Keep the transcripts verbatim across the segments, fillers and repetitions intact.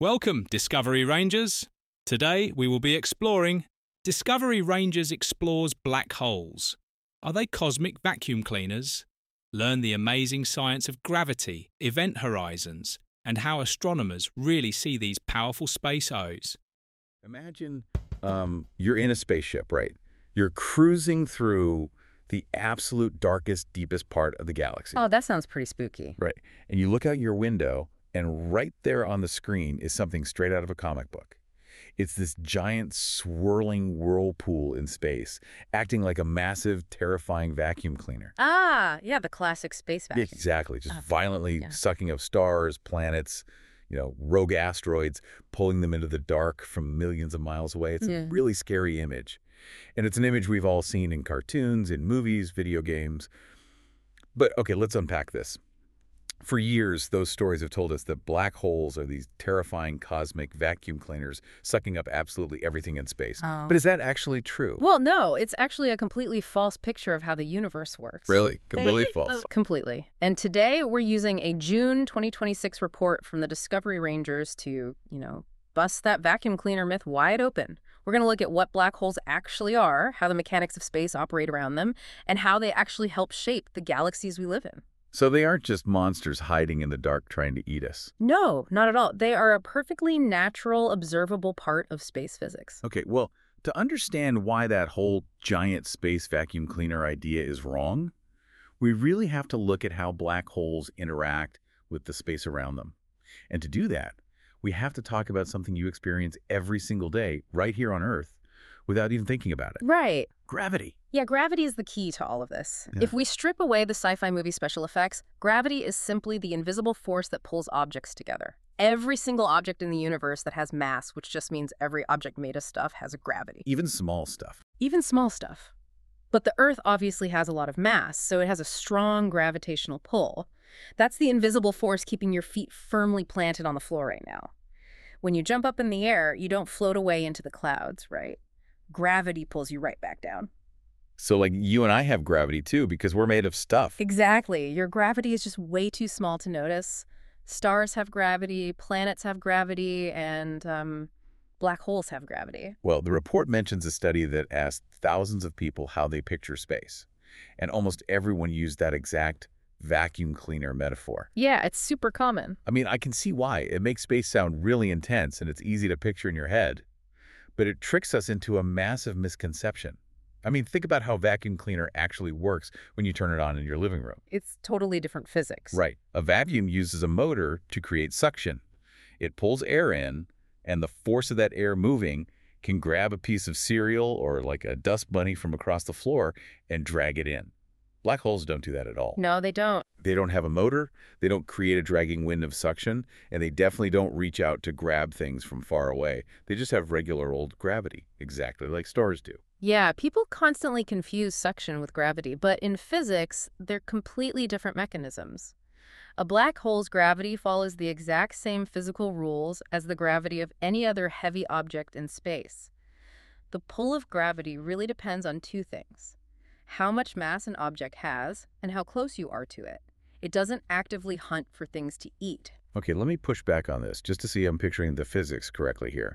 Welcome, Discovery Rangers. Today we will be exploring Discovery Rangers explores black holes. Are they cosmic vacuum cleaners? Learn the amazing science of gravity, event horizons, and how astronomers really see these powerful space O's. Imagine um, you're in a spaceship, right? You're cruising through the absolute darkest, deepest part of the galaxy. Oh, that sounds pretty spooky. Right. And you look out your window, and right there on the screen is something straight out of a comic book. It's this giant swirling whirlpool in space, acting like a massive, terrifying vacuum cleaner. Ah, yeah, the classic space vacuum. Exactly. Just Uh, violently yeah. sucking up stars, planets, you know, rogue asteroids, pulling them into the dark from millions of miles away. It's Yeah. a really scary image. And it's an image we've all seen in cartoons, in movies, video games. But, okay, let's unpack this. For years, those stories have told us that black holes are these terrifying cosmic vacuum cleaners sucking up absolutely everything in space. Oh. But is that actually true? Well, no, it's actually a completely false picture of how the universe works. Really? Completely They- false. Completely. And today we're using a June twenty twenty-six report from the Discovery Rangers to, you know, bust that vacuum cleaner myth wide open. We're going to look at what black holes actually are, how the mechanics of space operate around them, and how they actually help shape the galaxies we live in. So they aren't just monsters hiding in the dark trying to eat us. No, not at all. They are a perfectly natural, observable part of space physics. Okay, well, to understand why that whole giant space vacuum cleaner idea is wrong, we really have to look at how black holes interact with the space around them. And to do that, we have to talk about something you experience every single day right here on Earth without even thinking about it. Right. Gravity. Yeah, gravity is the key to all of this. Yeah. If we strip away the sci-fi movie special effects, gravity is simply the invisible force that pulls objects together. Every single object in the universe that has mass, which just means every object made of stuff, has a gravity. Even small stuff. Even small stuff. But the Earth obviously has a lot of mass, so it has a strong gravitational pull. That's the invisible force keeping your feet firmly planted on the floor right now. When you jump up in the air, you don't float away into the clouds, right? Gravity pulls you right back down. So like you and I have gravity too because we're made of stuff. Exactly. Your gravity is just way too small to notice. Stars have gravity, planets have gravity, and um, black holes have gravity. Well, the report mentions a study that asked thousands of people how they picture space. And almost everyone used that exact vacuum cleaner metaphor. Yeah, it's super common. I mean, I can see why. It makes space sound really intense and it's easy to picture in your head. But it tricks us into a massive misconception. I mean, think about how a vacuum cleaner actually works when you turn it on in your living room. It's totally different physics. Right. A vacuum uses a motor to create suction. It pulls air in, and the force of that air moving can grab a piece of cereal or like a dust bunny from across the floor and drag it in. Black holes don't do that at all. No, they don't. They don't have a motor, they don't create a dragging wind of suction, and they definitely don't reach out to grab things from far away. They just have regular old gravity, exactly like stars do. Yeah, people constantly confuse suction with gravity, but in physics, they're completely different mechanisms. A black hole's gravity follows the exact same physical rules as the gravity of any other heavy object in space. The pull of gravity really depends on two things: how much mass an object has and how close you are to it. It doesn't actively hunt for things to eat. Okay, let me push back on this just to see I'm picturing the physics correctly here.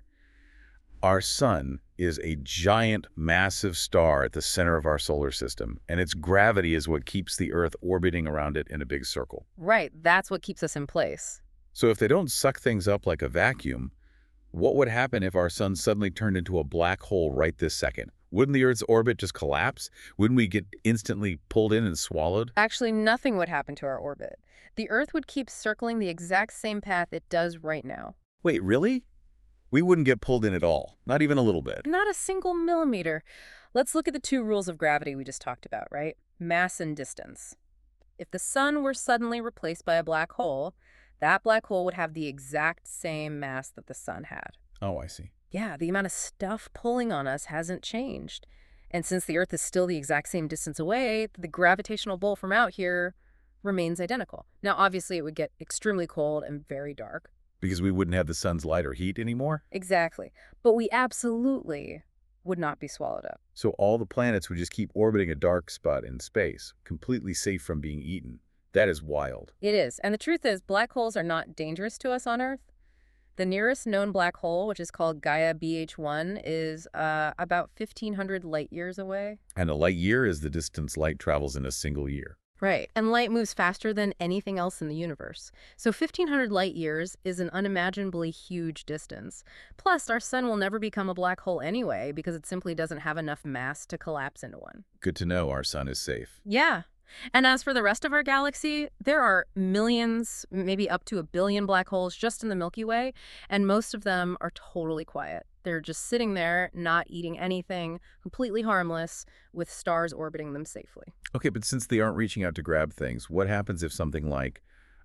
Our sun is a giant, massive star at the center of our solar system, and its gravity is what keeps the Earth orbiting around it in a big circle. Right, that's what keeps us in place. So if they don't suck things up like a vacuum, what would happen if our sun suddenly turned into a black hole right this second? Wouldn't the Earth's orbit just collapse? Wouldn't we get instantly pulled in and swallowed? Actually, nothing would happen to our orbit. The Earth would keep circling the exact same path it does right now. Wait, really? We wouldn't get pulled in at all, not even a little bit. Not a single millimeter. Let's look at the two rules of gravity we just talked about, right? Mass and distance. If the sun were suddenly replaced by a black hole, that black hole would have the exact same mass that the sun had. Oh, I see. Yeah, the amount of stuff pulling on us hasn't changed. And since the Earth is still the exact same distance away, the gravitational pull from out here remains identical. Now, obviously, it would get extremely cold and very dark. Because we wouldn't have the sun's light or heat anymore? Exactly. But we absolutely would not be swallowed up. So all the planets would just keep orbiting a dark spot in space, completely safe from being eaten. That is wild. It is. And the truth is, black holes are not dangerous to us on Earth. The nearest known black hole, which is called Gaia B H one, is uh, about fifteen hundred light years away. And a light year is the distance light travels in a single year. Right. And light moves faster than anything else in the universe. So fifteen hundred light years is an unimaginably huge distance. Plus, our sun will never become a black hole anyway because it simply doesn't have enough mass to collapse into one. Good to know our sun is safe. Yeah. And as for the rest of our galaxy, there are millions, maybe up to a billion black holes just in the Milky Way, and most of them are totally quiet. They're just sitting there, not eating anything, completely harmless, with stars orbiting them safely. Okay, but since they aren't reaching out to grab things, what happens if something like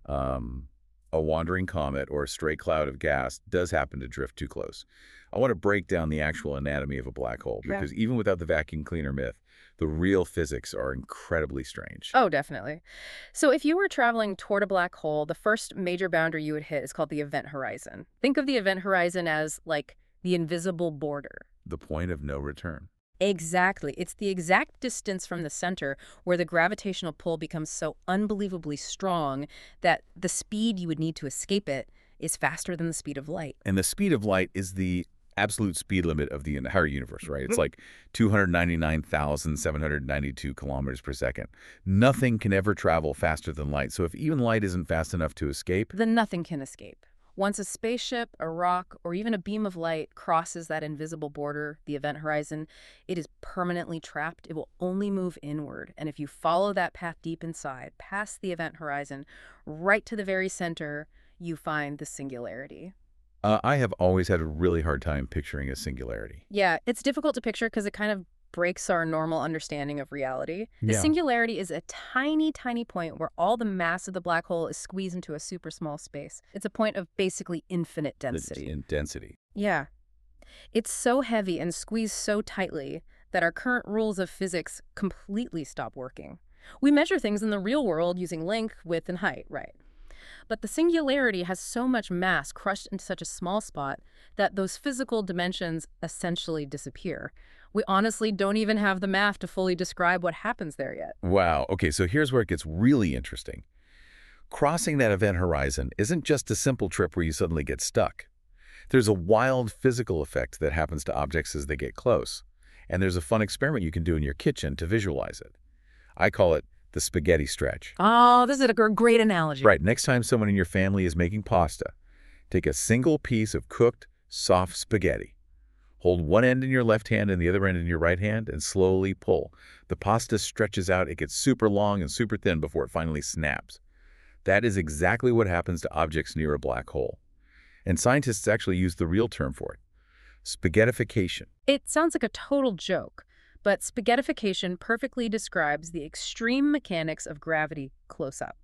um, a wandering comet or a stray cloud of gas does happen to drift too close? I want to break down the actual anatomy of a black hole, because yeah. even without the vacuum cleaner myth, the real physics are incredibly strange. Oh, definitely. So if you were traveling toward a black hole, the first major boundary you would hit is called the event horizon. Think of the event horizon as, like, the invisible border. The point of no return. Exactly. It's the exact distance from the center where the gravitational pull becomes so unbelievably strong that the speed you would need to escape it is faster than the speed of light. And the speed of light is the absolute speed limit of the entire universe, right? It's like two hundred ninety-nine thousand seven hundred ninety-two kilometers per second. Nothing can ever travel faster than light. So if even light isn't fast enough to escape, then nothing can escape. Once a spaceship, a rock, or even a beam of light crosses that invisible border, the event horizon, it is permanently trapped. It will only move inward. And if you follow that path deep inside, past the event horizon, right to the very center, you find the singularity. Uh, I have always had a really hard time picturing a singularity. Yeah, it's difficult to picture because it kind of breaks our normal understanding of reality. The Yeah. singularity is a tiny, tiny point where all the mass of the black hole is squeezed into a super small space. It's a point of basically infinite density. In density. Yeah. It's so heavy and squeezed so tightly that our current rules of physics completely stop working. We measure things in the real world using length, width, and height, right? But the singularity has so much mass crushed into such a small spot that those physical dimensions essentially disappear. We honestly don't even have the math to fully describe what happens there yet. Wow. Okay, so here's where it gets really interesting. Crossing that event horizon isn't just a simple trip where you suddenly get stuck. There's a wild physical effect that happens to objects as they get close. And there's a fun experiment you can do in your kitchen to visualize it. I call it the spaghetti stretch. Oh, this is a great analogy. Right. Next time someone in your family is making pasta, take a single piece of cooked, soft spaghetti. Hold one end in your left hand and the other end in your right hand and slowly pull. The pasta stretches out. It gets super long and super thin before it finally snaps. That is exactly what happens to objects near a black hole. And scientists actually use the real term for it: spaghettification. It sounds like a total joke, but spaghettification perfectly describes the extreme mechanics of gravity close up.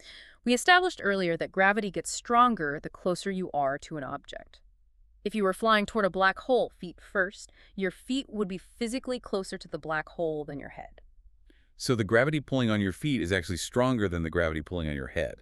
We established earlier that gravity gets stronger the closer you are to an object. If you were flying toward a black hole feet first, your feet would be physically closer to the black hole than your head. So the gravity pulling on your feet is actually stronger than the gravity pulling on your head.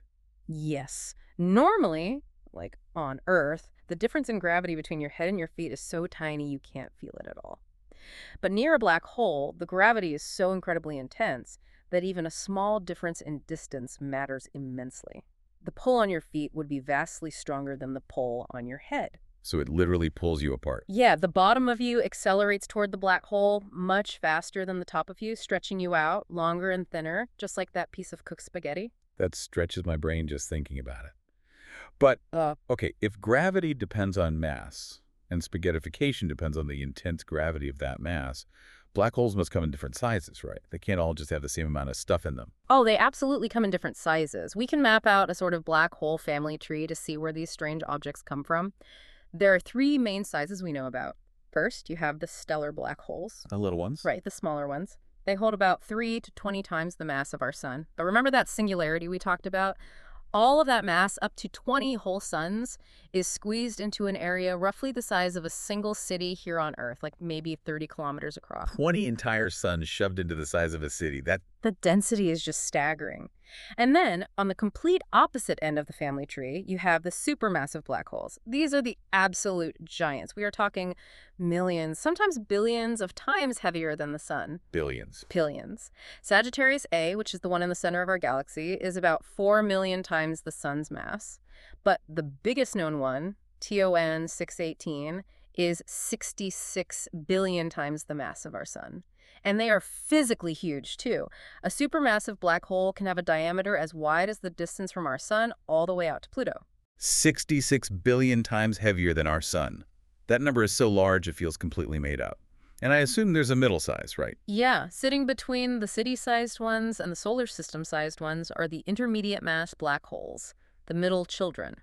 Yes. Normally, like on Earth, the difference in gravity between your head and your feet is so tiny you can't feel it at all. But near a black hole, the gravity is so incredibly intense that even a small difference in distance matters immensely. The pull on your feet would be vastly stronger than the pull on your head. So it literally pulls you apart. Yeah, the bottom of you accelerates toward the black hole much faster than the top of you, stretching you out longer and thinner, just like that piece of cooked spaghetti. That stretches my brain just thinking about it. But, Uh, okay, if gravity depends on mass, and spaghettification depends on the intense gravity of that mass, black holes must come in different sizes, right? They can't all just have the same amount of stuff in them. oh, they absolutely come in different sizes. We can map out a sort of black hole family tree to see where these strange objects come from. There are three main sizes we know about. First, you have the stellar black holes. The little ones? Right, the smaller ones. They hold about three to twenty times the mass of our sun. But remember that singularity we talked about? All of that mass, up to twenty whole suns, is squeezed into an area roughly the size of a single city here on Earth, like maybe thirty kilometers across. twenty entire suns shoved into the size of a city. That The density is just staggering. And then, on the complete opposite end of the family tree, you have the supermassive black holes. These are the absolute giants. We are talking millions, sometimes billions of times heavier than the sun. billions. Billions. Sagittarius A, which is the one in the center of our galaxy, is about four million times the sun's mass. But the biggest known one T O N six eighteen, is sixty-six billion times the mass of our sun. And they are physically huge, too. A supermassive black hole can have a diameter as wide as the distance from our sun all the way out to Pluto. sixty-six billion times heavier than our sun. That number is so large it feels completely made up. And I assume there's a middle size, right? Yeah, sitting between the city-sized ones and the solar system-sized ones are the intermediate mass black holes, the middle children.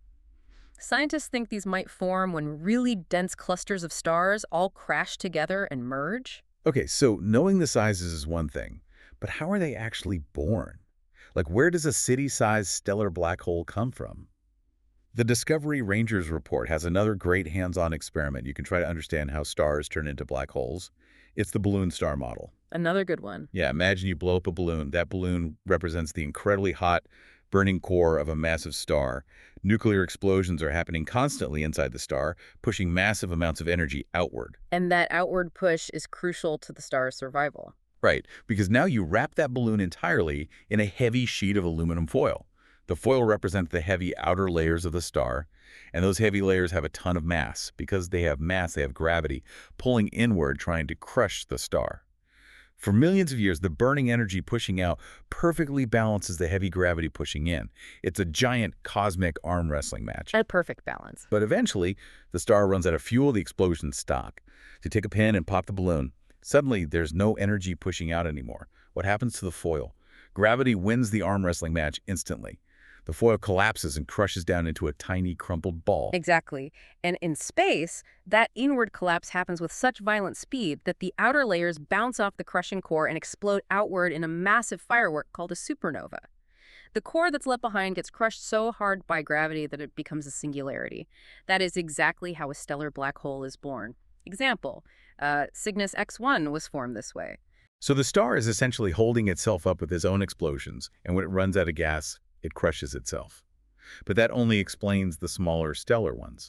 Scientists think these might form when really dense clusters of stars all crash together and merge. Okay, so knowing the sizes is one thing, but how are they actually born? Like, where does a city-sized stellar black hole come from? The Discovery Rangers report has another great hands-on experiment you can try to understand how stars turn into black holes. It's the balloon star model. Another good one. Yeah, imagine you blow up a balloon. That balloon represents the incredibly hot, burning core of a massive star. Nuclear explosions are happening constantly inside the star, pushing massive amounts of energy outward. And that outward push is crucial to the star's survival. Right, because now you wrap that balloon entirely in a heavy sheet of aluminum foil. The foil represents the heavy outer layers of the star, and those heavy layers have a ton of mass. Because they have mass, they have gravity, pulling inward, trying to crush the star. For millions of years, the burning energy pushing out perfectly balances the heavy gravity pushing in. It's a giant cosmic arm wrestling match. A perfect balance. But eventually, the star runs out of fuel, the explosions stop. To take a pin and pop the balloon, suddenly there's no energy pushing out anymore. What happens to the foil? Gravity wins the arm wrestling match instantly. The foil collapses and crushes down into a tiny crumpled ball. Exactly. And in space, that inward collapse happens with such violent speed that the outer layers bounce off the crushing core and explode outward in a massive firework called a supernova. The core that's left behind gets crushed so hard by gravity that it becomes a singularity. That is exactly how a stellar black hole is born. Example, uh, Cygnus X one was formed this way. So the star is essentially holding itself up with its own explosions, and when it runs out of gas, it crushes itself. But that only explains the smaller stellar ones.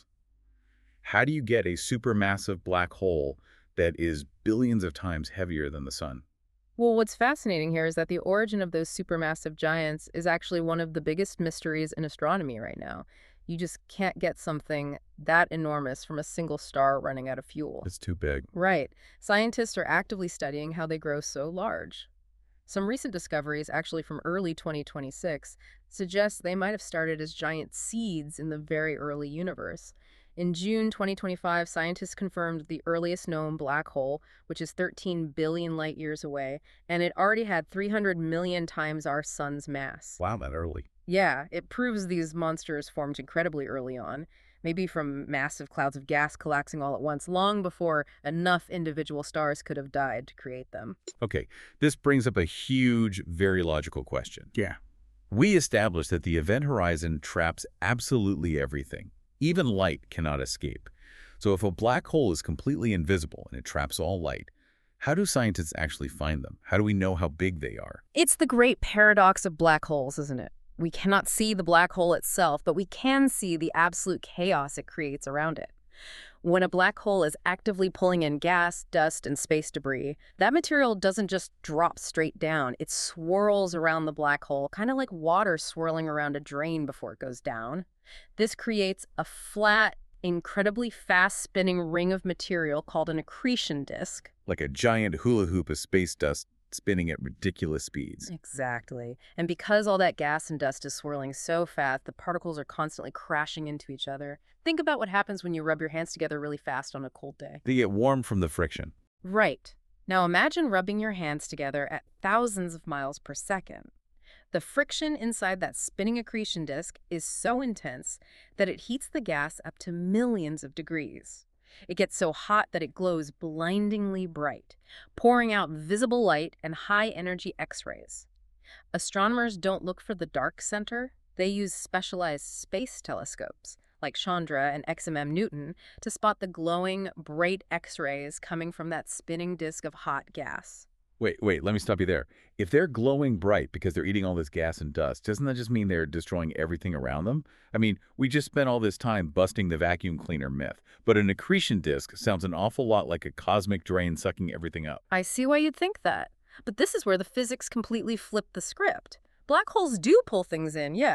How do you get a supermassive black hole that is billions of times heavier than the sun? Well, what's fascinating here is that the origin of those supermassive giants is actually one of the biggest mysteries in astronomy right now. You just can't get something that enormous from a single star running out of fuel. It's too big. Right. Scientists are actively studying how they grow so large. Some recent discoveries, actually from early twenty twenty-six, suggest they might have started as giant seeds in the very early universe. In June twenty twenty-five, scientists confirmed the earliest known black hole, which is thirteen billion light-years away, and it already had three hundred million times our sun's mass. Wow, that early. Yeah, it proves these monsters formed incredibly early on, maybe from massive clouds of gas collapsing all at once, long before enough individual stars could have died to create them. Okay, this brings up a huge, very logical question. Yeah. We established that the event horizon traps absolutely everything. Even light cannot escape. So if a black hole is completely invisible and it traps all light, how do scientists actually find them? How do we know how big they are? It's the great paradox of black holes, isn't it? We cannot see the black hole itself, but we can see the absolute chaos it creates around it. When a black hole is actively pulling in gas, dust, and space debris, that material doesn't just drop straight down. It swirls around the black hole, kind of like water swirling around a drain before it goes down. This creates a flat, incredibly fast-spinning ring of material called an accretion disk. Like a giant hula hoop of space dust spinning at ridiculous speeds. Exactly. And because all that gas and dust is swirling so fast, the particles are constantly crashing into each other. Think about what happens when you rub your hands together really fast on a cold day. They get warm from the friction. Right. Now imagine rubbing your hands together at thousands of miles per second. The friction inside that spinning accretion disk is so intense that it heats the gas up to millions of degrees. It gets so hot that it glows blindingly bright, pouring out visible light and high-energy X-rays. Astronomers don't look for the dark center. They use specialized space telescopes, like Chandra and X M M Newton, to spot the glowing, bright X-rays coming from that spinning disk of hot gas. Wait, wait, let me stop you there. If they're glowing bright because they're eating all this gas and dust, doesn't that just mean they're destroying everything around them? I mean, we just spent all this time busting the vacuum cleaner myth, but an accretion disk sounds an awful lot like a cosmic drain sucking everything up. I see why you'd think that. But this is where the physics completely flip the script. Black holes do pull things in, yes,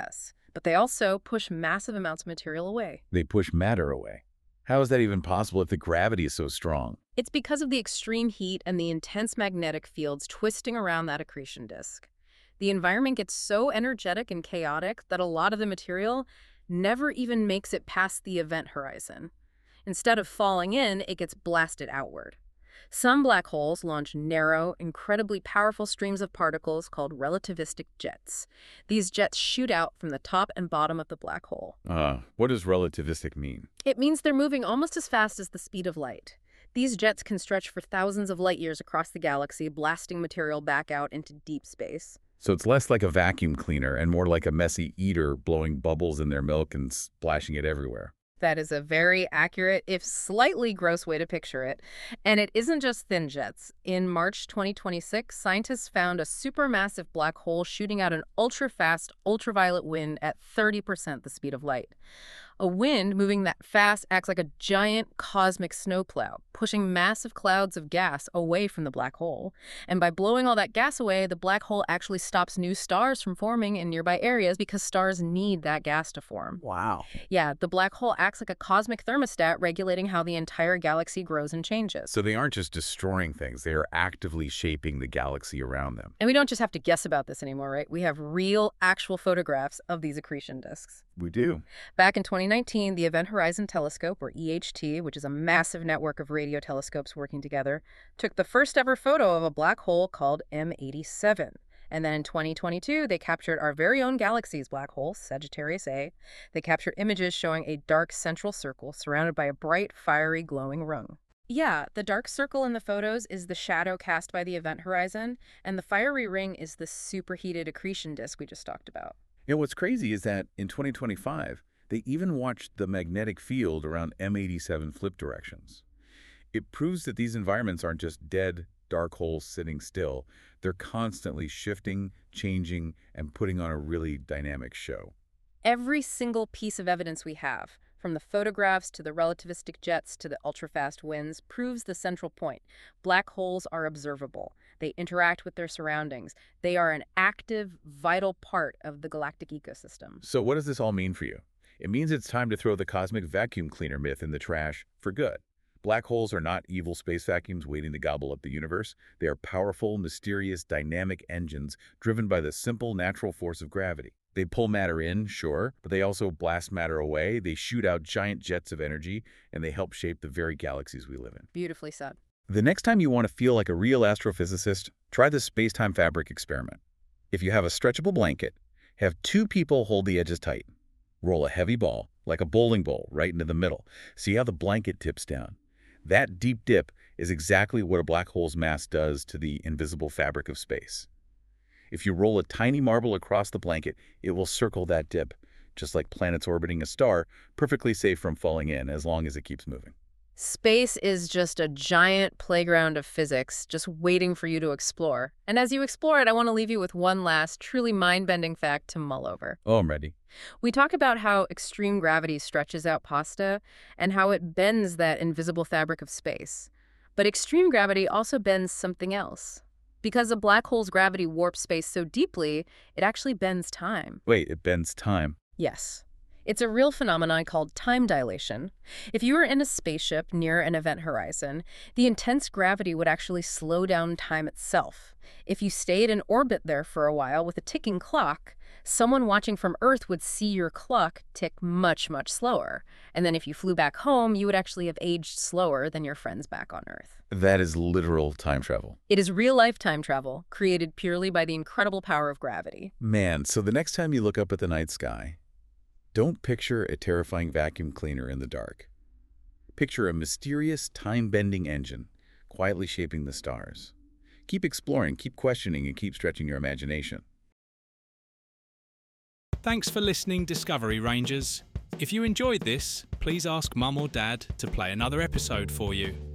But they also push massive amounts of material away. They push matter away. How is that even possible if the gravity is so strong? It's because of the extreme heat and the intense magnetic fields twisting around that accretion disk. The environment gets so energetic and chaotic that a lot of the material never even makes it past the event horizon. Instead of falling in, it gets blasted outward. Some black holes launch narrow, incredibly powerful streams of particles called relativistic jets. These jets shoot out from the top and bottom of the black hole. Uh, what does relativistic mean? It means they're moving almost as fast as the speed of light. These jets can stretch for thousands of light years across the galaxy, blasting material back out into deep space. So it's less like a vacuum cleaner and more like a messy eater blowing bubbles in their milk and splashing it everywhere. That is a very accurate, if slightly gross way to picture it. And it isn't just thin jets. In March twenty twenty-six, scientists found a supermassive black hole shooting out an ultra-fast, ultraviolet wind at thirty percent the speed of light. A wind moving that fast acts like a giant cosmic snowplow, pushing massive clouds of gas away from the black hole. And by blowing all that gas away, the black hole actually stops new stars from forming in nearby areas because stars need that gas to form. Wow. Yeah, the black hole acts like a cosmic thermostat regulating how the entire galaxy grows and changes. So they aren't just destroying things, they are actively shaping the galaxy around them. And we don't just have to guess about this anymore, right? We have real, actual photographs of these accretion disks. We do. Back in twenty nineteen, the Event Horizon Telescope, or E H T, which is a massive network of radio telescopes working together, took the first ever photo of a black hole called M eighty-seven. And then in twenty twenty-two, they captured our very own galaxy's black hole, Sagittarius A. They captured images showing a dark central circle surrounded by a bright, fiery, glowing ring. Yeah, the dark circle in the photos is the shadow cast by the event horizon, and the fiery ring is the superheated accretion disk we just talked about. You know, what's crazy is that in twenty twenty-five, they even watched the magnetic field around M eighty-seven flip directions. It proves that these environments aren't just dead, dark holes sitting still. They're constantly shifting, changing, and putting on a really dynamic show. Every single piece of evidence we have, from the photographs to the relativistic jets to the ultra-fast winds, proves the central point. Black holes are observable. They interact with their surroundings. They are an active, vital part of the galactic ecosystem. So what does this all mean for you? It means it's time to throw the cosmic vacuum cleaner myth in the trash for good. Black holes are not evil space vacuums waiting to gobble up the universe. They are powerful, mysterious, dynamic engines driven by the simple natural force of gravity. They pull matter in, sure, but they also blast matter away. They shoot out giant jets of energy, and they help shape the very galaxies we live in. Beautifully said. The next time you want to feel like a real astrophysicist, try the space-time fabric experiment. If you have a stretchable blanket, have two people hold the edges tight. Roll a heavy ball, like a bowling ball, right into the middle. See how the blanket tips down. That deep dip is exactly what a black hole's mass does to the invisible fabric of space. If you roll a tiny marble across the blanket, it will circle that dip, just like planets orbiting a star, perfectly safe from falling in as long as it keeps moving. Space is just a giant playground of physics, just waiting for you to explore. And as you explore it, I want to leave you with one last, truly mind-bending fact to mull over. Oh, I'm ready. We talk about how extreme gravity stretches out pasta and how it bends that invisible fabric of space. But extreme gravity also bends something else. Because a black hole's gravity warps space so deeply, it actually bends time. Wait, it bends time. Yes. It's a real phenomenon called time dilation. If you were in a spaceship near an event horizon, the intense gravity would actually slow down time itself. If you stayed in orbit there for a while with a ticking clock, someone watching from Earth would see your clock tick much, much slower. And then if you flew back home, you would actually have aged slower than your friends back on Earth. That is literal time travel. It is real-life time travel, created purely by the incredible power of gravity. Man, so the next time you look up at the night sky, don't picture a terrifying vacuum cleaner in the dark. Picture a mysterious, time-bending engine quietly shaping the stars. Keep exploring, keep questioning, and keep stretching your imagination. Thanks for listening, Discovery Rangers. If you enjoyed this, please ask Mum or Dad to play another episode for you.